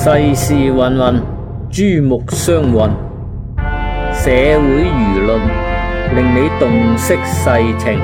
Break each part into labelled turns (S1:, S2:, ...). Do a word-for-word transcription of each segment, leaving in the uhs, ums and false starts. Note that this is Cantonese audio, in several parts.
S1: 世事芸芸，珠目相混，社會輿論令你洞悉世情。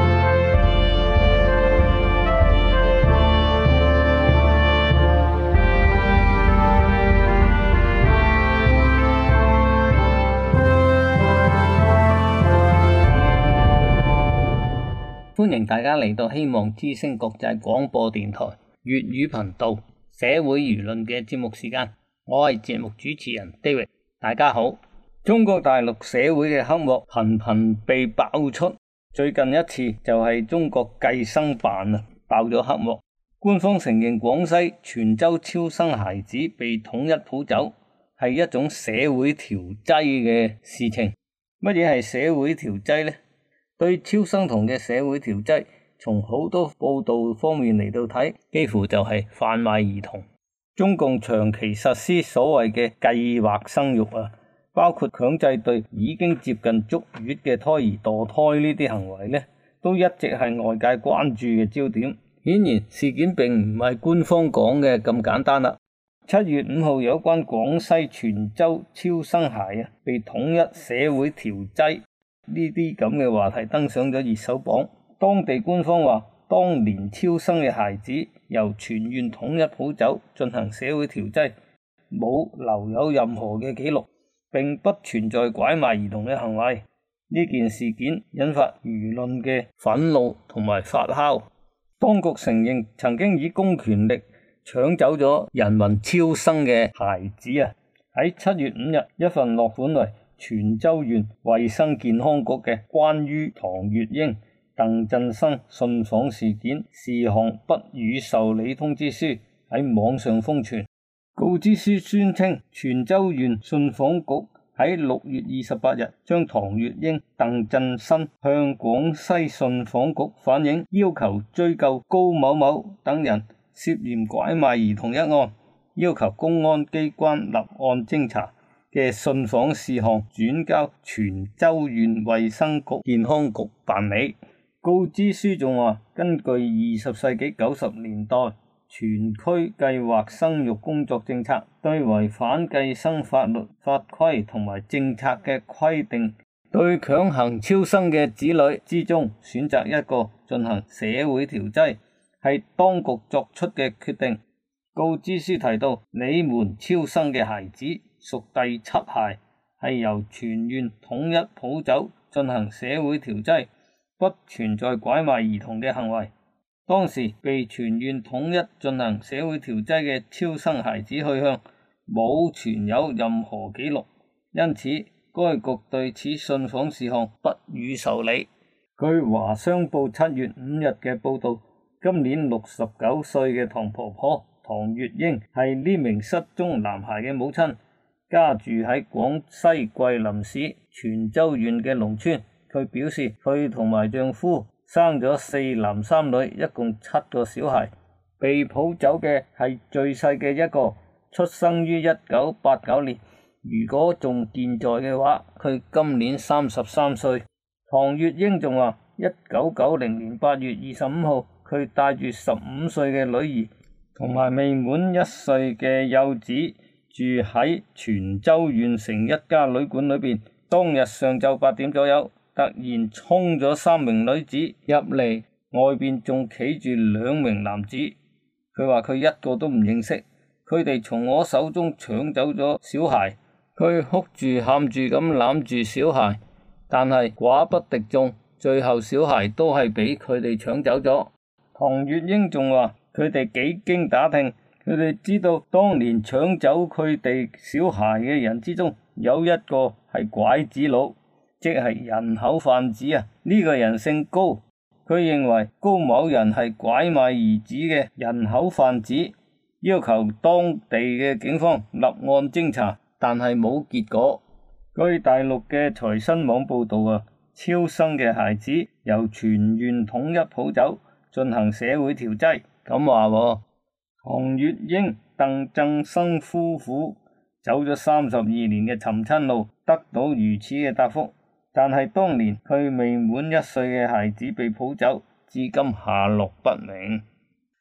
S1: 歡迎大家嚟到希望之聲國際廣播電台粵語頻道社會輿論嘅節目時間，我係節目主持人 David。大家好。中國大陸社會嘅黑幕頻頻被爆出，最近一次就係中國計生辦啊爆咗黑幕，官方承認廣西全州超生孩子被統一抱走係一種社會調劑嘅事情。乜嘢係社會調劑呢？對超生童嘅社會調劑，從好多報道方面嚟到睇，幾乎就係販賣兒童。中共長期實施所謂嘅計劃生育啊，包括強制對已經接近足月嘅胎兒墮胎呢啲行為呢，都一直係外界關注嘅焦點。顯然事件並唔係官方講嘅咁簡單啦。七月五號有關廣西全州超生孩啊被統一社會調劑呢啲咁嘅話題登上咗熱搜榜。當地官方話，當年超生嘅孩子由全縣統一抱走進行社會調劑，冇留有任何嘅記錄，並不存在拐賣兒童嘅行為。呢件事件引發輿論嘅憤怒同埋發酵。當局承認曾經以公權力搶走咗人民超生嘅孩子啊！喺七月五日，一份落款為全州縣衛生健康局嘅關於唐月英、鄧振生信訪事件事項不予受理通知書喺網上瘋傳。告知書宣稱，全州縣信訪局喺六月二十八日將唐月英、鄧振生向廣西信訪局反映，要求追究高某某等人涉嫌拐賣兒童一案，要求公安機關立案偵查嘅信訪事項轉交全州縣衛生局健康局辦理。告知書仲話，根據二十世紀九十年代全區計劃生育工作政策，對違反計生法律法規同埋政策嘅規定，對強行超生嘅子女之中選擇一個進行社會調劑，係當局作出嘅決定。告知書提到，你們超生嘅孩子屬第七孩，係由全縣統一抱走進行社會調劑，不存在拐賣兒童嘅行為。當時被全縣統一進行社會調劑嘅超生孩子去向冇存有任何記錄，因此該局對此信訪事項不予受理。據華商報七月五日嘅報道，今年六十九歲嘅唐婆婆唐月英係呢名失蹤男孩嘅母親，家住喺廣西桂林市全州縣嘅農村。佢表示，佢同埋丈夫生咗四男三女，一共七個小孩。被抱走嘅係最細嘅一個，出生於一九八九年。如果仲健在嘅話，佢今年三十三歲。唐月英仲話，一九九零年八月二十五號，佢帶住十五歲嘅女兒同埋未滿一歲嘅幼子住喺全州縣城一家旅館裏邊。當日上晝八點左右，突然衝咗三名女子入嚟，外邊仲企住兩名男子。佢話佢一個都唔認識，佢哋從我手中搶走咗小孩。佢哭住喊住咁攬住小孩，但係寡不敵眾，最後小孩都係俾佢哋搶走咗。唐月英仲話，佢哋幾經打聽，佢哋知道當年搶走佢哋小孩嘅人之中，有一個係拐子佬，即係人口販子啊！呢個人姓高，佢認為高某人係拐賣兒子嘅人口販子，要求當地嘅警方立案偵查，但係冇結果。據大陸嘅財新網報道啊，超生嘅孩子由全縣統一抱走進行社會調劑。咁話喎，唐月英、鄧振生夫婦走咗三十二年嘅尋親路，得到如此嘅答覆。但係當年佢未滿一歲嘅孩子被抱走，至今下落不明。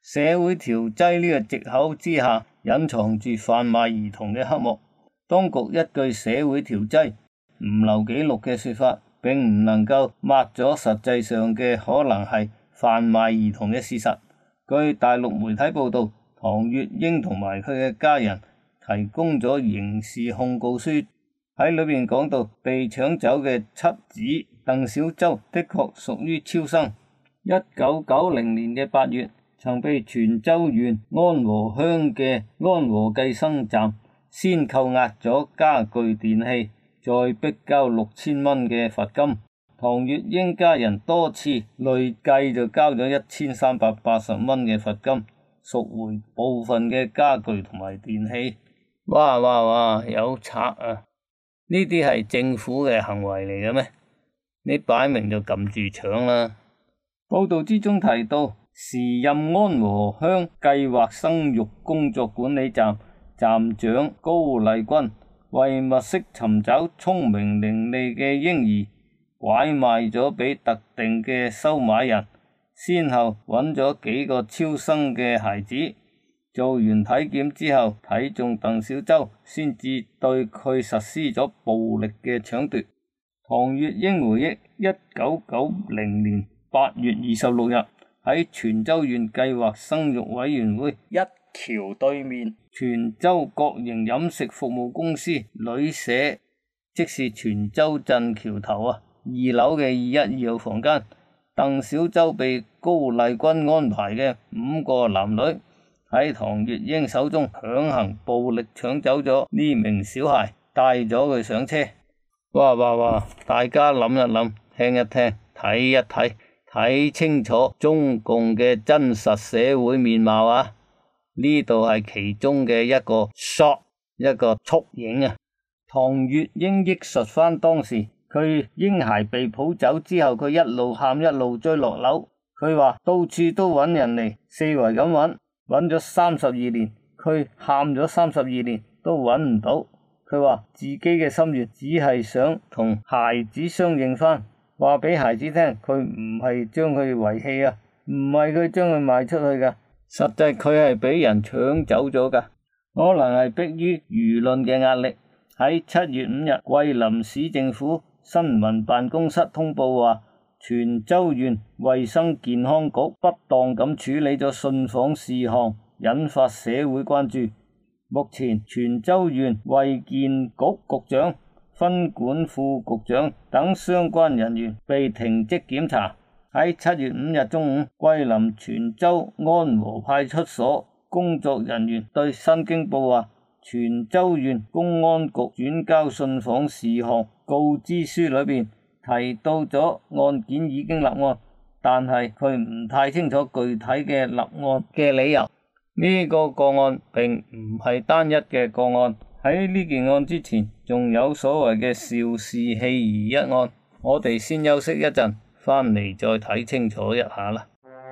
S1: 社會調劑呢個藉口之下，隱藏住販賣兒童嘅黑幕。當局一句社會調劑唔留記錄嘅說法，並唔能夠抹咗實際上嘅可能係販賣兒童嘅事實。據大陸媒體報道，唐月英同埋佢嘅家人提供咗刑事控告書，喺裏面講到被搶走嘅妻子鄧小舟的確屬於超生。一九九零年嘅八月，曾被泉州縣安和鄉嘅安和計生站先扣押咗家具電器，再逼交六千蚊嘅罰金。唐月英家人多次累計就交咗一千三百八十蚊嘅罰金，贖回部分嘅家具同埋電器。哇哇哇，有賊啊！呢啲係政府嘅行為嚟嘅咩？你擺明就撳住搶啦！報道之中提到，時任安和鄉計劃生育工作管理站站長高麗君為物色尋找聰明伶俐嘅嬰兒，拐賣咗俾特定嘅收買人，先後揾咗幾個超生嘅孩子，做完體檢之後睇中鄧小舟，先至對佢實施咗暴力嘅搶奪。唐月英回憶，一九九零年八月二十六日喺泉州縣計劃生育委員會一橋對面，泉州國營飲食服務公司旅社，即是泉州鎮橋頭啊二樓嘅二一二號房間，鄧小舟被高麗君安排嘅五個男女喺唐月英手中強行暴力搶走咗呢名小孩，帶咗佢上車。哇哇哇！大家諗一諗，聽一聽，睇一睇，睇清楚中共嘅真實社會面貌啊！呢度係其中嘅一個 shot， 一個縮影啊！唐月英憶述翻當時佢嬰孩被抱走之後，佢一路喊一路追落樓。佢話到處都揾人嚟，四圍咁揾，揾咗三十二年，佢喊咗三十二年都揾唔到。佢話自己嘅心願只係想同孩子相認翻，話俾孩子聽，佢唔係將佢遺棄啊，唔係佢將佢賣出去噶，實際佢係俾人搶走咗噶，可能係迫於輿論嘅壓力。喺七月五日，桂林市政府新聞辦公室通報話，泉州縣衛生健康局不當咁處理咗信訪事項，引發社會關注。目前泉州縣衛健局局長、分管副局長等相關人員被停職檢查。喺七月五日中午，桂林泉州安和派出所工作人員對新京報話，泉州縣公安局轉交信訪事項告知書裏邊提到咗案件已經立案，但係佢唔太清楚具體嘅立案嘅理由。呢個個案並唔係單一嘅個案，喺呢件案之前仲有所謂嘅肇事棄兒一案。我哋先休息一陣，翻嚟再睇清楚一下啦。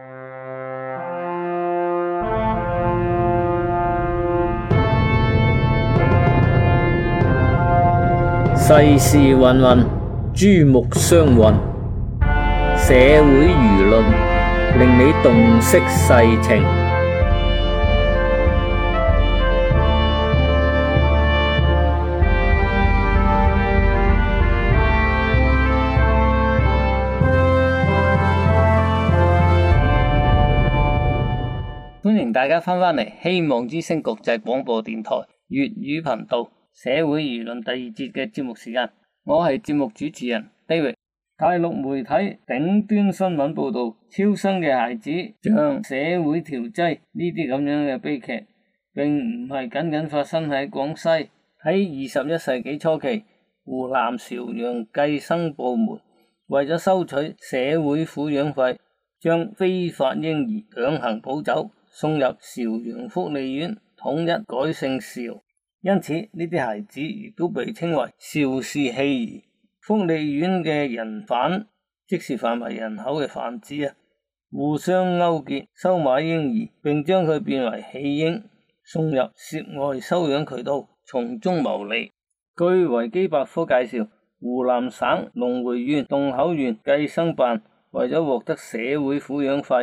S1: 世事芸芸，珠目相混，社會輿論令你洞悉世情。歡迎大家翻返嚟希望之聲國際廣播電台粵語頻道社會輿論第二節嘅節目時間，我係節目主持人 David。大陸媒體頂端新聞報道，超生嘅孩子像社會調劑呢啲咁樣嘅悲劇，並唔係僅僅發生喺廣西。喺二十一世紀初期，湖南邵陽計生部門為咗收取社會撫養費，將非法嬰兒強行抱走，送入邵陽福利院，統一改姓邵，因此呢啲孩子亦都被稱為邵氏棄兒。福利院嘅人販，即是販賣人口嘅販子啊，互相勾結收買嬰兒，並將佢變為棄嬰，送入涉外收養渠道，從中牟利。據維基百科介紹，湖南省隆回縣洞口縣計生辦為咗獲得社會撫養費，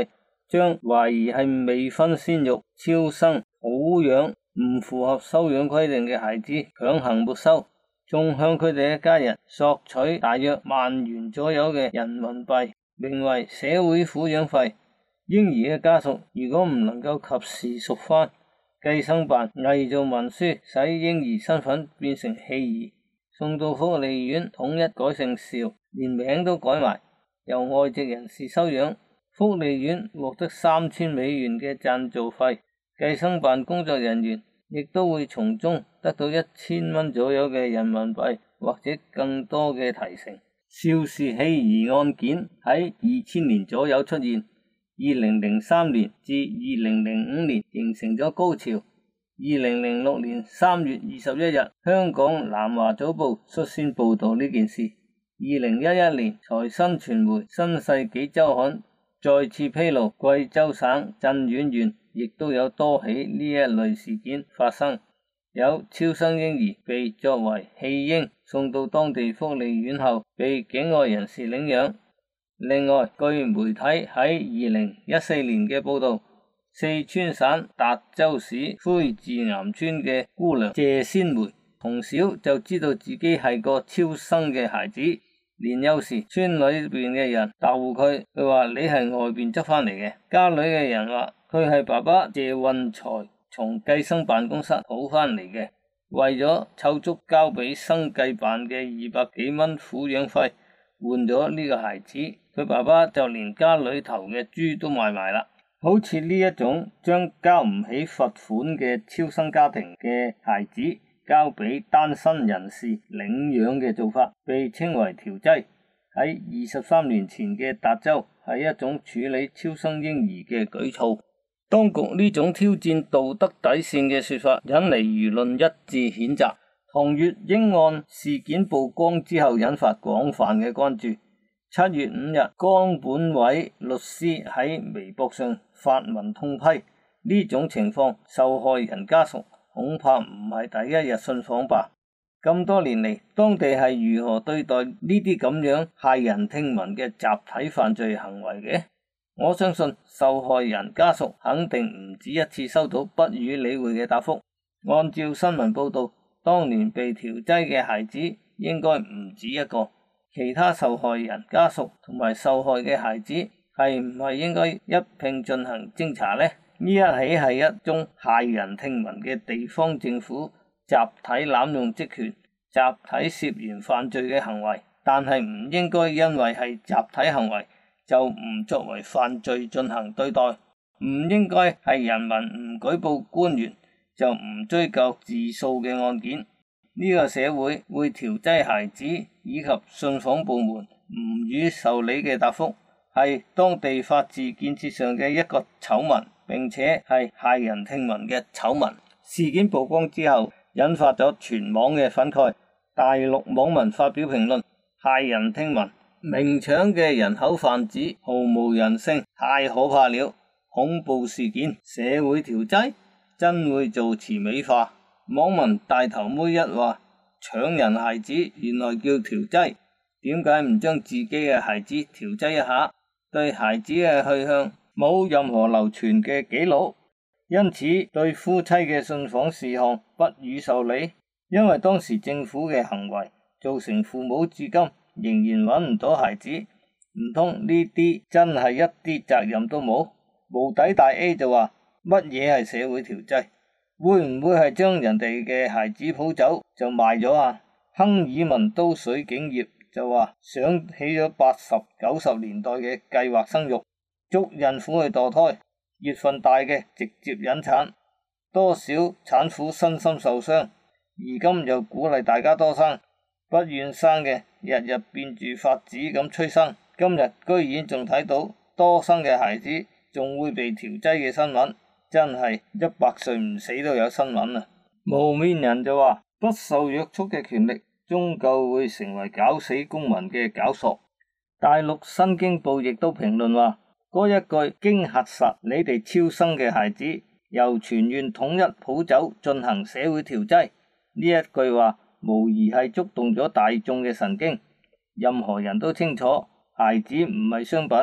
S1: 將懷疑係未婚先育、超生、抱養唔符合收養規定嘅孩子強行沒收，仲向佢哋嘅家人索取大約萬元左右嘅人民幣，名為社會撫養費。嬰兒嘅家屬如果唔能夠及時贖翻，計生辦偽造文書，使嬰兒身份變成棄兒，送到福利院統一改姓邵，連名都改埋，由外籍人士收養。福利院獲得三千美元嘅贊助費，計生辦工作人員亦都會從中得到一千蚊左右嘅人民幣或者更多嘅提成。邵氏棄兒案件喺二千年左右出現，二零零三年至二零零五年形成咗高潮。二零零六年三月二十一日，香港南華早報率先報道呢件事。二零一一年，財新傳媒《新世紀週刊》再次披露，貴州省鎮遠縣亦都有多起呢一類事件發生，有超生嬰兒被作為棄嬰送到當地福利院後，被境外人士領養。另外，據媒體喺二零一四年嘅報道，四川省達州市灰字岩村嘅姑娘謝仙梅，從小就知道自己係個超生嘅孩子。年幼時，村裏邊嘅人逗佢，佢話你係外邊執翻嚟嘅。家裏嘅人話佢係爸爸謝運財從計生辦公室討翻嚟嘅，為咗湊足交俾生計辦嘅二百幾蚊撫養費，換咗呢個孩子，佢爸爸就連家裏頭嘅豬都賣埋啦。好似呢一種將交唔起罰款嘅超生家庭嘅孩子交俾單身人士領養嘅做法，被稱為調劑。喺二十三年前嘅達州係一種處理超生嬰兒嘅舉措。當局呢種挑戰道德底線嘅說法，引嚟輿論一致譴責。唐月英案事件曝光之後，引發廣泛嘅關注。七月五日，江本偉律師喺微博上發文痛批呢種情況，受害人家屬恐怕唔係第一日信訪吧。咁多年嚟，當地係如何對待呢啲咁樣駭人聽聞嘅集體犯罪行為嘅？我相信受害人家屬肯定唔止一次收到不予理會嘅答覆。按照新聞報道，當年被調劑嘅孩子應該唔止一個。其他受害人家屬同埋受害嘅孩子係唔係應該一併進行偵查呢？呢一起係一宗駭人聽聞嘅地方政府集體濫用職權、集體涉嫌犯罪嘅行為，但係唔應該因為係集體行為就唔作為犯罪進行對待，唔應該係人民唔舉報官員就唔追究自訴嘅案件。呢個社會會調劑孩子以及信訪部門唔予受理嘅答覆，係當地法治建設上嘅一個醜聞，並且係駭人聽聞嘅醜聞。事件曝光之後，引發咗全網嘅憤慨。大陸網民發表評論：駭人聽聞，明搶嘅人口販子毫無人性，太可怕了！恐怖事件，社會調劑，真會做詞美化。網民大頭妹一話：搶人孩子原來叫調劑，點解唔將自己嘅孩子調劑一下？對孩子嘅去向冇任何流傳嘅記錄，因此對夫妻嘅信訪事項不予受理。因為當時政府嘅行為造成父母至今仍然揾唔到孩子，唔通呢啲真係一啲責任都冇？無底大 A 就話乜嘢係社會調劑？會唔會係將人哋嘅孩子抱走就賣咗啊？亨爾文都水警業就話想起咗八十九十年代嘅計劃生育，捉孕婦去墮胎，月份大嘅直接引產，多少產婦身心受傷，而今又鼓勵大家多生，不願生嘅日日變住法子咁催生，今日居然仲睇到多生嘅孩子仲會被調劑嘅新聞。真係一百歲唔死都有新聞啊！無面人就話不受約束嘅權力終究會成為搞死公民嘅絞索。大陸新京報亦都評論話，嗰一句經核實你哋超生嘅孩子由全縣統一抱走進行社會調劑，呢一句話無疑係觸動咗大眾嘅神經。任何人都清楚孩子唔係商品，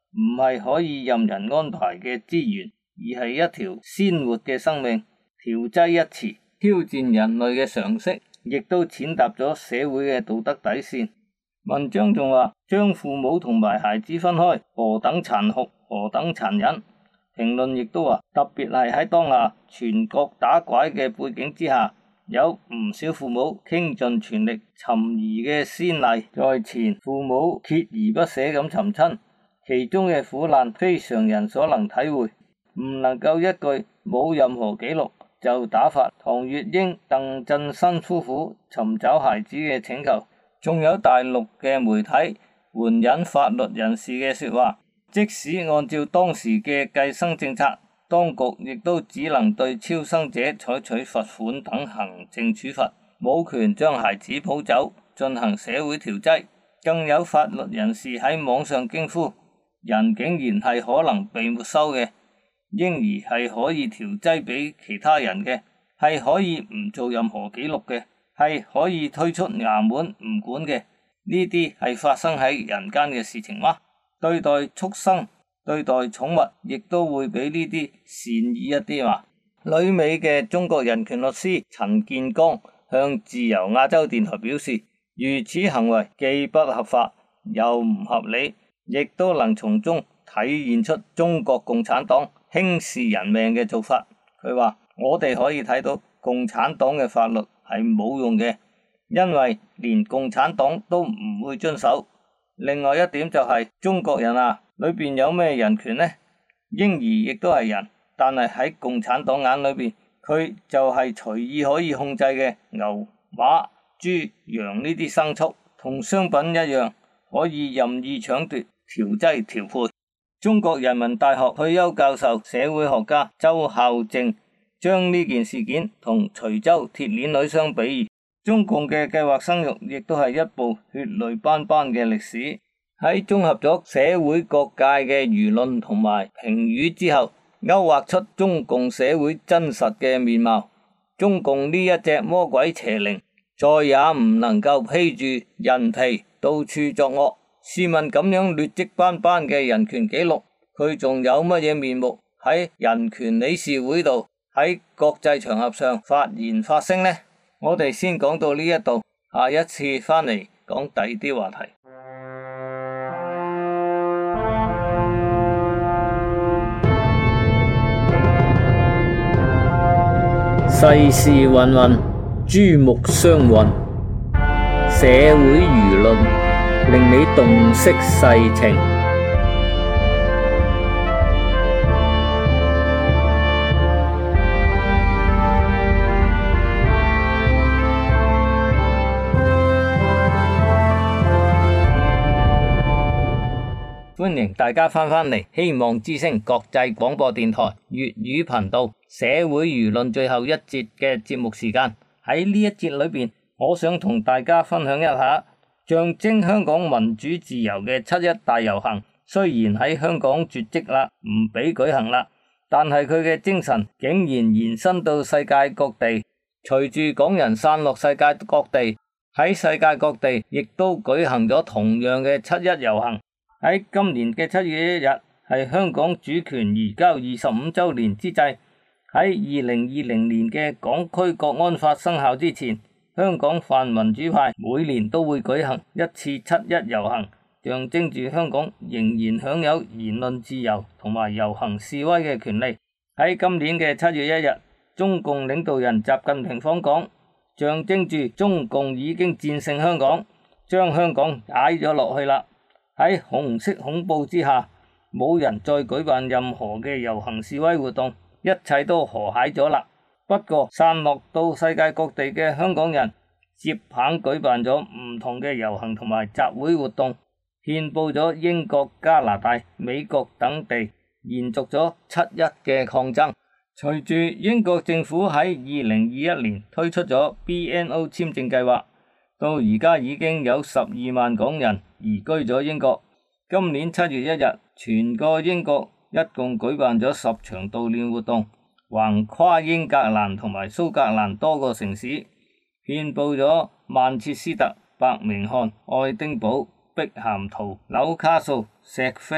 S2: 唔係可以任人安排嘅資源，而係一條鮮活嘅生命。調劑一詞挑戰人類嘅常識，亦都踐踏咗社會嘅道德底線。文章仲話，將父母同埋孩子分開，何等殘酷，何等殘忍。評論亦都話，特別係喺當下全國打拐嘅背景之下，有唔少父母傾盡全力尋兒嘅先例在前，父母鍥而不捨咁尋親，其中嘅苦難非常人所能體會，唔能夠一句冇任何記錄就打發唐月英、鄧振新夫婦尋找孩子嘅請求。仲有大陸嘅媒體援引法律人士嘅說話，即使按照當時嘅計生政策，當局亦都只能對超生者採取罰款等行政處罰，冇權將孩子抱走進行社會調劑。更有法律人士喺網上驚呼，人竟然係可能被沒收嘅，嬰兒係可以調劑俾其他人嘅，係可以唔做任何記錄嘅，係可以推出衙門唔管嘅。呢啲係發生喺人間嘅事情嗎？對待畜生、對待寵物，亦都會比呢啲善意一啲嘛？旅美嘅中國人權律師陳建剛向自由亞洲電台表示，如此行為既不合法又唔合理，亦都能從中體現出中國共產黨輕視人命嘅做法。佢話，我哋可以睇到共產黨嘅法律係冇用嘅，因為連共產黨都唔會遵守。另外一點就係，中國人啊，裏邊有咩人權呢？嬰兒亦都係人，但係喺共產黨眼裏邊，佢就係隨意可以控制嘅牛、馬、豬、羊呢啲牲畜，同商品一樣，可以任意搶奪、調劑、調配。中國人民大學退休教授、社會學家周孝正將呢件事件同徐州鐵鏈女相比喻。中共嘅計劃生育亦都係一部血淚斑斑嘅歷史。喺綜合咗社會各界嘅輿論同埋評語之後，勾畫出中共社會真實嘅面貌。中共呢一隻魔鬼邪靈，再也唔能夠披住人皮到處作惡。試問咁樣劣跡斑斑嘅人權紀錄，佢仲有乜嘢面目喺人權理事會度，喺國際場合上發言發聲呢？我哋先講到呢一度，下一次翻嚟講第二啲話題。世事芸芸，珠目相混，社會輿論令你洞悉世情。歡迎大家翻返嚟希望之聲國際廣播電台粵語頻道社會輿論最後一節嘅節目時間。喺呢一節裏邊，我想同大家分享一下象徵香港民主自由嘅七一大遊行。雖然喺香港絕跡啦，唔俾舉行啦，但係佢嘅精神竟然延伸到世界各地。隨住港人散落世界各地，喺世界各地亦都舉行咗同樣嘅七一遊行。喺今年嘅七月一日，係香港主權移交二十五周年之際，喺二零二零年嘅港區國安法生效之前，香港泛民主派每年都會舉行一次七一遊行，象徵住香港仍然享有言論自由同埋遊行示威嘅權利。喺今年嘅七月一日，中共領導人習近平訪港，象徵住中共已經戰勝香港，將香港踩咗落去啦。喺紅色恐怖之下，冇人再舉辦任何嘅遊行示威活動，一切都和諧咗啦。不過散落到世界各地嘅香港人接棒舉辦咗唔同嘅遊行同埋集會活動，遍佈咗英國、加拿大、美國等地，延續咗七一嘅抗爭。隨住英國政府喺二零二一年推出咗 B N O 簽證計劃，到而家已經有十二萬港人移居咗英國。今年七月一日，全個英國一共舉辦咗十場悼念活動，橫跨英格蘭同埋蘇格蘭多個城市，遍佈咗曼徹斯特、伯明翰、愛丁堡、碧咸圖、紐卡素、錫菲、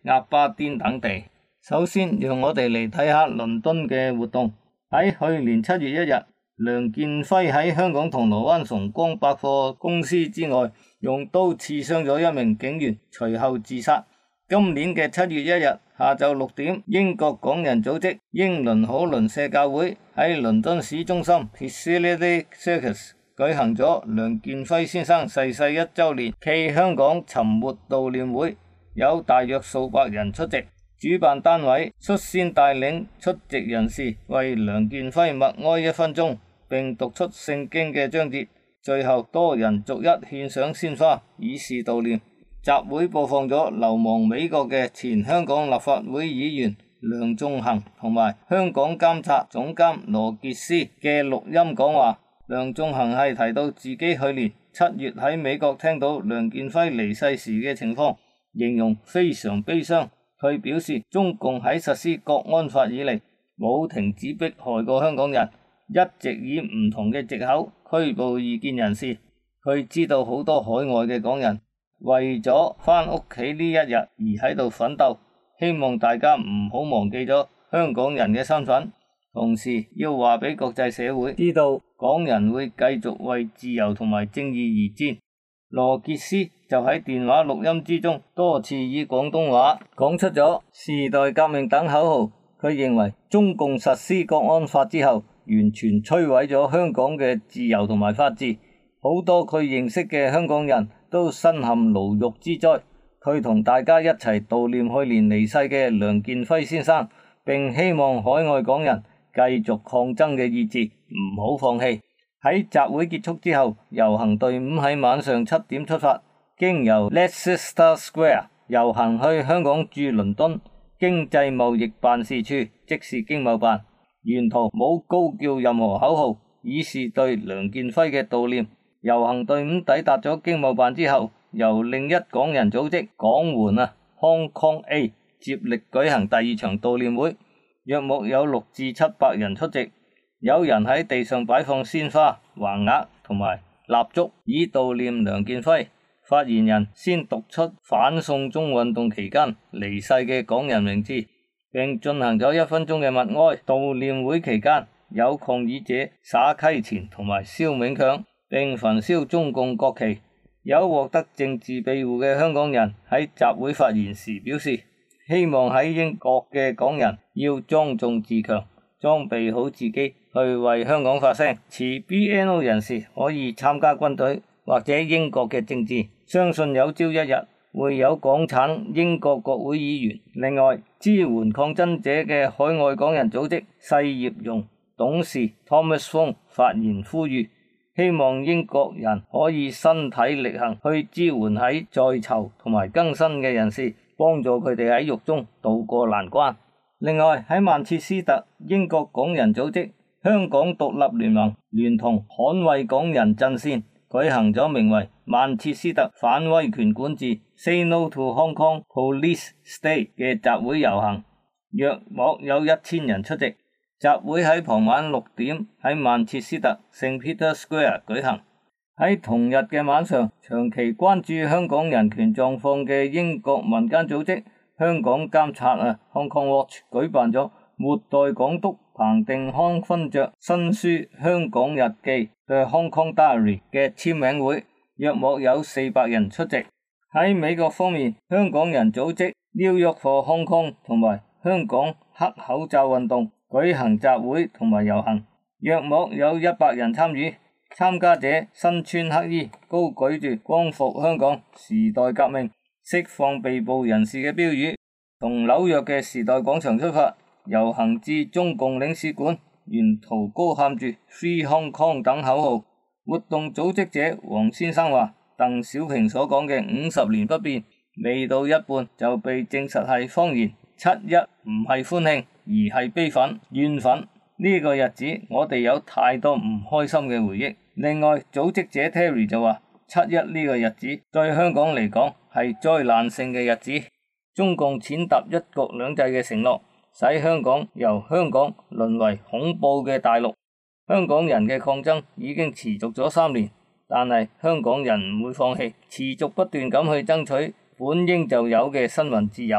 S2: 鴨巴甸等地。首先，讓我哋嚟睇下倫敦嘅活動。喺去年七月一日，梁建輝喺香港銅鑼灣崇光百貨公司之外，用刀刺傷咗一名警員，隨後自殺。今年嘅七月一日下晝六點，英國港人組織英倫好鄰舍教會喺倫敦市中心 Piccadilly Circus 舉行咗梁建輝先生逝世一週年暨香港沉沒悼念會，有大約數百人出席。主辦單位率先帶領出席人士為梁建輝默哀一分鐘，並讀出聖經嘅章節，最後多人逐一獻上鮮花以示悼念。集會播放咗流亡美國嘅前香港立法會議員梁頌恆同埋香港監察總監羅傑斯嘅錄音講話。梁頌恆係提到自己去年七月喺美國聽到梁建輝離世時嘅情況，形容非常悲傷。佢表示中共喺實施國安法以嚟冇停止迫害過香港人，一直以唔同嘅藉口拘捕異見人士。佢知道好多海外嘅港人為咗返屋企呢一日而喺度奮鬥，希望大家唔好忘記咗香港人嘅身份，同時要話俾國際社會知道港人會繼續為自由同埋正義而戰。羅傑斯就喺電話錄音之中多次以廣東話講出咗時代革命等口號。佢認為中共實施國安法之後，完全摧毀咗香港嘅自由同埋法治，好多佢認識嘅香港人都身陷牢獄之災。佢同大家一齊悼念去年離世嘅梁建輝先生，並希望海外港人繼續抗爭嘅意志唔好放棄。喺集會結束之後，遊行隊伍喺晚上七點出發，經由 Leicester Square 遊行去香港駐倫敦經濟貿易辦事處，即是經貿辦。沿途冇高叫任何口號，以示對梁建輝嘅悼念。遊行隊伍抵達咗經貿辦之後，由另一港人組織港援啊 Hong Kong A 接力舉行第二場悼念會，約莫有六至七百人出席。有人喺地上擺放鮮花、橫額同埋蠟燭，以悼念梁建輝。發言人先讀出反送中運動期間離世嘅港人名字，並進行咗一分鐘嘅默哀。悼念會期間，有抗議者灑溪錢同埋燒冥鏹，並焚燒中共國旗。有獲得政治庇護嘅香港人喺集會發言時表示，希望喺英國嘅港人要莊重自強，裝備好自己去為香港發聲。持 B N O 人士可以參加軍隊或者英國嘅政治，相信有朝一日會有港產英國國會議員。另外，支援抗爭者嘅海外港人組織世業融董事 Thomas Fung 發言呼籲，希望英國人可以身體力行去支援喺在囚同埋更新嘅人士，幫助佢哋喺獄中渡過難關。另外，喺曼徹斯特，英國港人組織香港獨立聯盟聯同捍衛港人陣線舉行咗名為曼徹斯特反威權管治 Say No to Hong Kong Police State 嘅集會遊行，約莫有一千人出席。集會喺傍晚六點喺曼徹斯特 Saint Peter Square 舉行。喺同日嘅晚上，長期關注香港人權狀況嘅英國民間組織香港監察啊 Hong Kong Watch 舉辦咗末代港督彭定康勳爵新書《香港日記》The Hong Kong Diary 嘅簽名會，約莫有四百人出席。喺美國方面，香港人組織 New York for Hong Kong 同埋香港黑口罩運動舉行集會同埋遊行，約莫有一百人參與。參加者身穿黑衣，高舉住光復香港、時代革命、釋放被捕人士嘅標語，從紐約嘅時代廣場出發，遊行至中共領事館，沿途高喊住 Free Hong Kong 等口號。活動組織者黃先生話，鄧小平所講嘅五十年不變，未到一半就被證實係謊言。七一唔係歡慶，而係悲憤、怨憤。呢個日子我哋有太多唔開心嘅回憶。另外，組織者 Terry 就話，七一呢個日子對香港嚟講係災難性嘅日子。中共踐踏一國兩制嘅承諾，使香港由香港淪為恐怖嘅大陸。香港人嘅抗爭已經持續咗三年，但係香港人唔會放棄，持續不斷咁去爭取本應就有嘅新聞自由。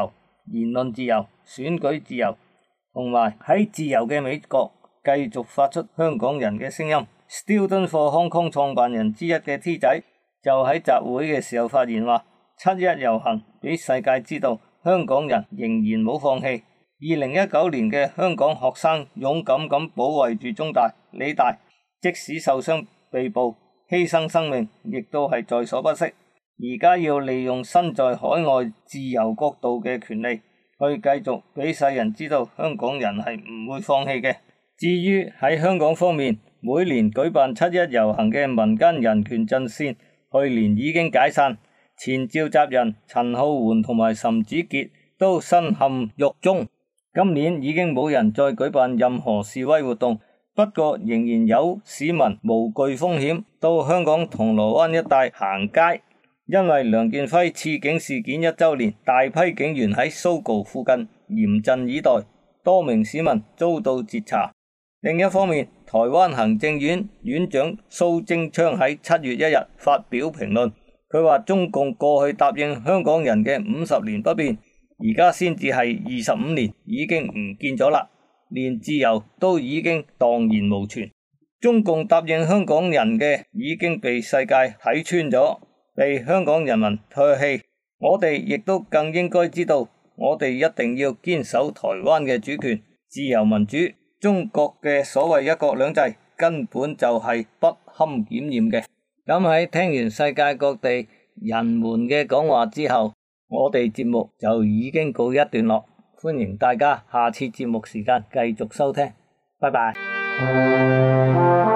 S2: 言論自由、選舉自由，同埋喺自由嘅美國繼續發出香港人嘅聲音。Student for Hong Kong 創辦人之一嘅 T 仔就喺集會嘅時候發言話：七一遊行俾世界知道香港人仍然冇放棄。二零一九年嘅香港學生勇敢咁保衛住中大、理大，即使受傷被捕、犧牲生命，亦都係在所不惜。而家要利用身在海外自由國度嘅權利，去繼續俾世人知道香港人係唔會放棄嘅。至於喺香港方面，每年舉辦七一遊行嘅民間人權陣線，去年已經解散，前召集人陳浩桓同埋岑子傑都身陷獄中。今年已經冇人再舉辦任何示威活動，不過仍然有市民無懼風險到香港銅鑼灣一帶行街。因為梁建輝刺警事件一週年，大批警員喺 Sogo 附近嚴陣以待，多名市民遭到截查。另一方面，台灣行政院院長蘇貞昌喺七月一日發表評論，佢話中共過去答應香港人嘅五十年不變，而家先至係二十五年，已經唔見咗啦，連自由都已經蕩然無存。中共答應香港人嘅已經被世界睇穿咗，被香港人民唾棄。我哋亦都更應該知道，我哋一定要堅守台灣嘅主權、自由民主。中國嘅所謂一國兩制根本就係不堪檢驗嘅。咁喺聽完世界各地人們嘅講話之後，我哋節目就已經告一段落。歡迎大家下次節目時間繼續收聽，拜拜。